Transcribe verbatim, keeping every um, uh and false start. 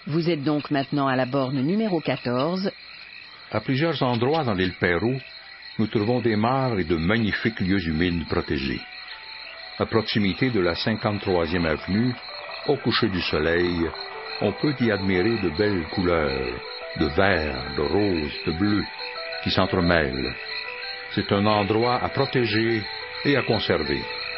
Vous êtes donc maintenant à la borne numéro quatorze. À plusieurs endroits dans l'île Perrot, nous trouvons des mares et de magnifiques lieux humides protégés. À proximité de la cinquante-troisième avenue, au coucher du soleil, on peut y admirer de belles couleurs, de vert, de rose, de bleu, qui s'entremêlent. C'est un endroit à protéger et à conserver.